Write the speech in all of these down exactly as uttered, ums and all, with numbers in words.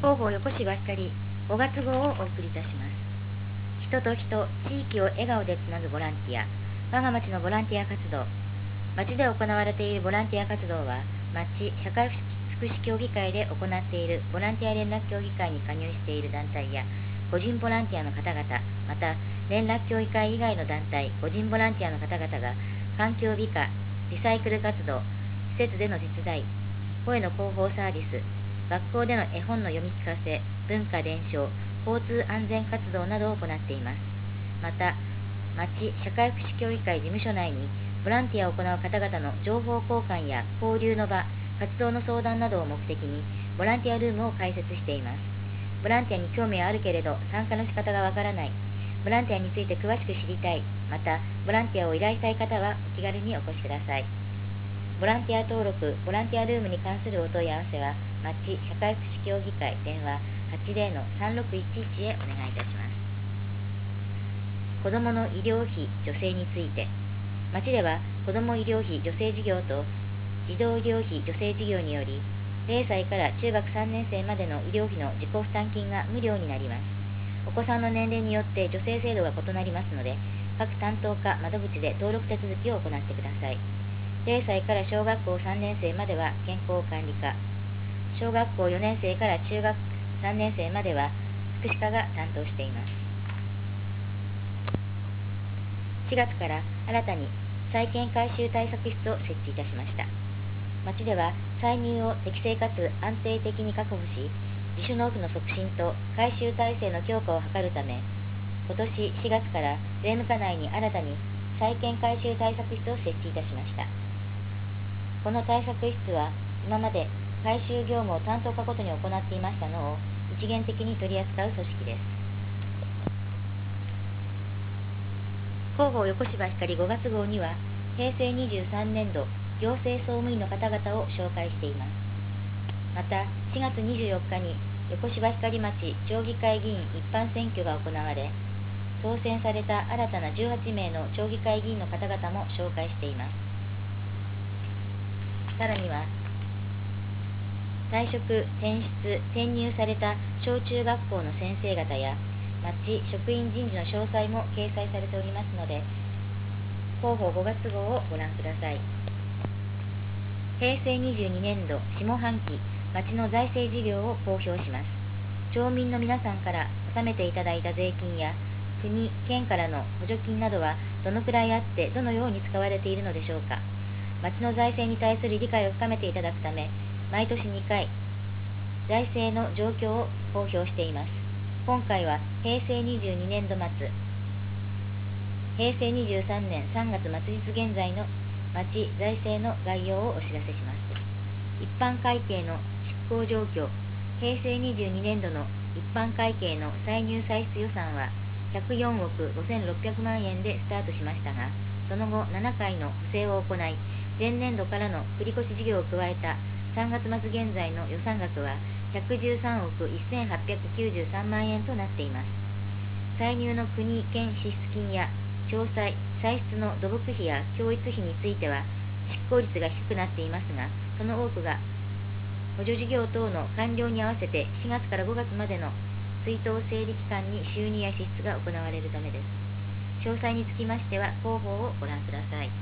広報横芝光ごがつ号をお送りいたします。人と人、地域を笑顔でつなぐボランティア、我が町のボランティア活動。町で行われているボランティア活動は、町社会福祉協議会で行っているボランティア連絡協議会に加入している団体や、個人ボランティアの方々、また連絡協議会以外の団体、個人ボランティアの方々が、環境美化、リサイクル活動、施設での手伝い、声の広報サービス、学校での絵本の読み聞かせ、文化伝承、交通安全活動などを行っています。また、町社会福祉協議会事務所内に、ボランティアを行う方々の情報交換や交流の場、活動の相談などを目的に、ボランティアルームを開設しています。ボランティアに興味はあるけれど、参加の仕方がわからない。ボランティアについて詳しく知りたい。また、ボランティアを依頼したい方は、お気軽にお越しください。ボランティア登録、ボランティアルームに関するお問い合わせは、町社会福祉協議会電話 はちゼロのさんろくいちいち へお願いいたします。子どもの医療費助成について、町では子ども医療費助成事業と児童医療費助成事業により、ゼロさいから中学さんねん生までの医療費の自己負担金が無料になります。お子さんの年齢によって助成制度が異なりますので、各担当課窓口で登録手続きを行ってください。ゼロさいから小学校さんねん生までは健康管理課、小学校よねん生から中学さんねん生までは福祉課が担当しています。しがつから新たに債権回収対策室を設置いたしました。町では歳入を適正かつ安定的に確保し、自主納付の促進と回収体制の強化を図るため、今年しがつから税務課内に新たに債権回収対策室を設置いたしました。この対策室は今まで回収業務を担当課ごとに行っていましたのを一元的に取り扱う組織です。広報横芝光ごがつ号には、へいせいにじゅうさんねんど行政総務員の方々を紹介しています。またしがつにじゅうよっかに横芝光町町議会議員一般選挙が行われ、当選された新たなじゅうはちめいの町議会議員の方々も紹介しています。さらには、退職、転出、転入された小中学校の先生方や町職員人事の詳細も掲載されておりますので、広報ごがつ号をご覧ください。へいせいにじゅうにねんど下半期町の財政事業を公表します。町民の皆さんから納めていただいた税金や国、県からの補助金などはどのくらいあってどのように使われているのでしょうか。町の財政に対する理解を深めていただくため、毎年にかい財政の状況を公表しています。今回はへいせいにじゅうにねんど末、へいせいにじゅうさんねんさんがつ末日現在の町財政の概要をお知らせします。一般会計の執行状況、へいせいにじゅうにねんどの一般会計の歳入歳出予算はひゃくよんおくごせんろっぴゃくまんえんでスタートしましたが、その後ななかいの補正を行い、前年度からの繰越事業を加えたさんがつ末現在の予算額はひゃくじゅうさんおくせんはっぴゃくきゅうじゅうさんまんえんとなっています。歳入の国県支出金や共済、歳出の土木費や教育費については執行率が低くなっていますが、その多くが補助事業等の完了に合わせてしがつからごがつまでの追悼整理期間に収入や支出が行われるためです。詳細につきましては広報をご覧ください。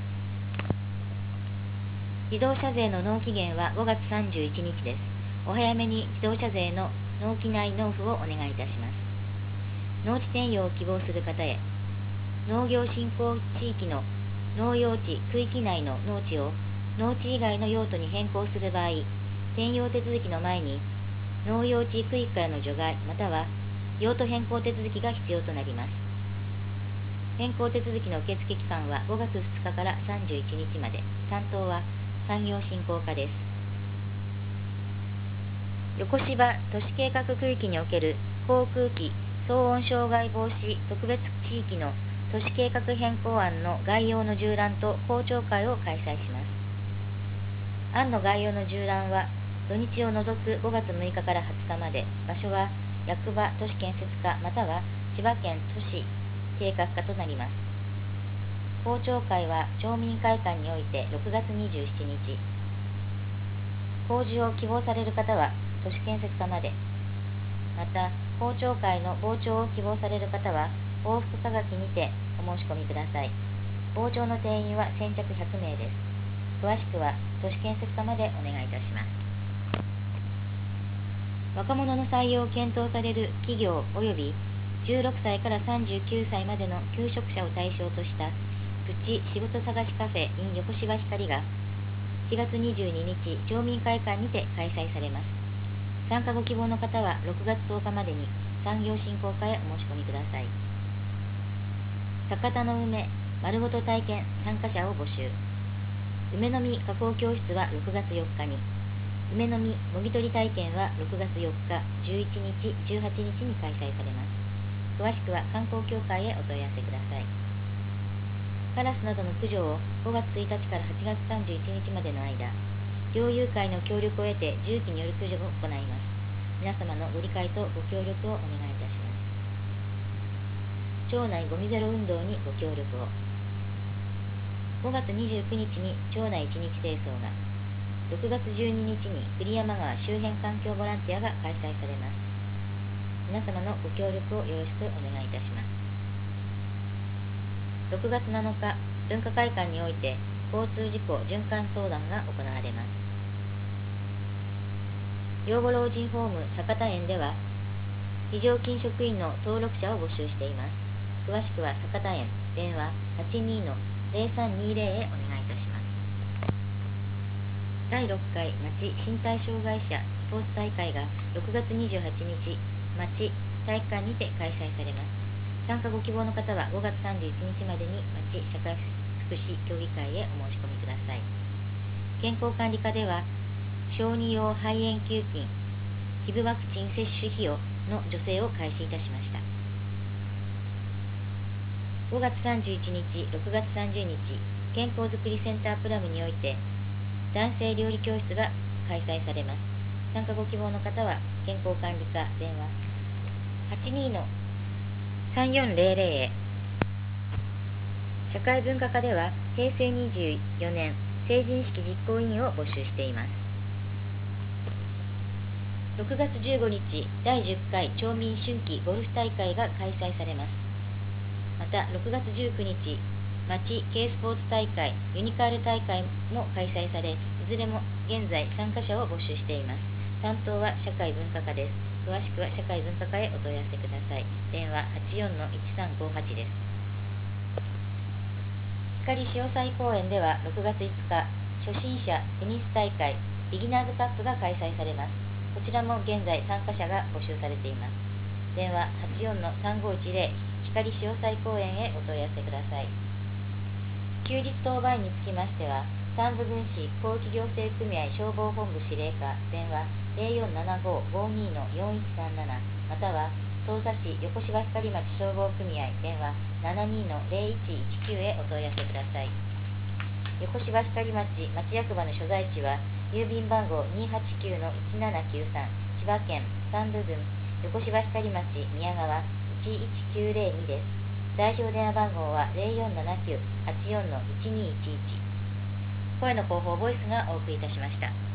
自動車税の納期限はごがつさんじゅういちにちです。お早めに自動車税の納期内納付をお願いいたします。農地転用を希望する方へ、農業振興地域の農用地区域内の農地を農地以外の用途に変更する場合、転用手続きの前に農用地区域からの除外または用途変更手続きが必要となります。変更手続きの受付期間はごがつふつかからさんじゅういちにちまで。担当は産業振興課です。横芝都市計画区域における航空機騒音障害防止特別地域の都市計画変更案の概要の縦覧と公聴会を開催します。案の概要の縦覧は土日を除くごがつむいかからはつかまで、場所は役場都市建設課または千葉県都市計画課となります。公聴会は町民会館においてろくがつにじゅうしちにち、工事を希望される方は都市建設課まで、 また、公聴会の傍聴を希望される方は、往復科垣にてお申し込みください。傍聴の定員は先着ひゃくめいです。詳しくは都市建設課までお願いいたします。若者の採用を検討される企業及びじゅうろくさいからさんじゅうきゅうさいまでの求職者を対象としたプチ仕事探しカフェ in 横芝光がしがつにじゅうににち町民会館にて開催されます。参加ご希望の方はろくがつとおかまでに産業振興課へお申し込みください。酒田の梅丸ごと体験参加者を募集。梅の実加工教室はろくがつよっかに、梅の実もぎ取り体験はろくがつよっか、じゅういちにち、じゅうはちにちに開催されます。詳しくは観光協会へお問い合わせください。カラスなどの駆除をごがつついたちからはちがつさんじゅういちにちまでの間、猟友会の協力を得て重機による駆除を行います。皆様のご理解とご協力をお願いいたします。町内ゴミゼロ運動にご協力を。ごがつにじゅうくにちに町内一日清掃が、ろくがつじゅうににちに栗山川周辺環境ボランティアが開催されます。皆様のご協力をよろしくお願いいたします。ろくがつなのか、文化会館において交通事故循環相談が行われます。養護老人ホーム酒田園では、非常勤職員の登録者を募集しています。詳しくは酒田園電話 はちにーのぜろさんにーぜろ へお願いいたします。だいろっかい町身体障害者スポーツ大会がろくがつにじゅうはちにち、町体育館にて開催されます。参加ご希望の方はごがつさんじゅういちにちまでに町社会福祉協議会へお申し込みください。健康管理課では、小児用肺炎給付金、ヒブワクチン接種費用の助成を開始いたしました。ごがつさんじゅういちにち、ろくがつさんじゅうにち、健康づくりセンタープラムにおいて、男性料理教室が開催されます。参加ご希望の方は、健康管理課電話はちにーのさんよんぜろぜろ へ。社会文化課では、へいせいにじゅうよねん成人式実行委員を募集しています。ろくがつじゅうごにち、だいじゅっかい町民春季ゴルフ大会が開催されます。また、ろくがつじゅうくにち、町軽スポーツ大会、ユニカール大会も開催され、いずれも現在参加者を募集しています。担当は社会文化課です。詳しくは社会文化課へお問い合わせください。電話はちよんのいちさんごはちです。光潮祭公園ではろくがついつか、初心者テニス大会ビギナーズカップが開催されます。こちらも現在参加者が募集されています。電話はちよんのさんごいちぜろ、光潮祭公園へお問い合わせください。休日当番員につきましては、三部郡市広域行政組合消防本部司令課電話ぜろよんななご ごにーのよんいちさんなな、または匝瑳市横芝光町消防組合電話ななにーのぜろいちいちきゅうへお問い合わせください。横芝光町町役場の所在地は、郵便番号 にーはちきゅうのいちななきゅうさん、千葉県三部郡横芝光町宮川いちいちきゅうぜろにです。代表電話番号はぜろよんななきゅう はちよんのいちにーいちいち。声の広報ボイスがお送りいたしました。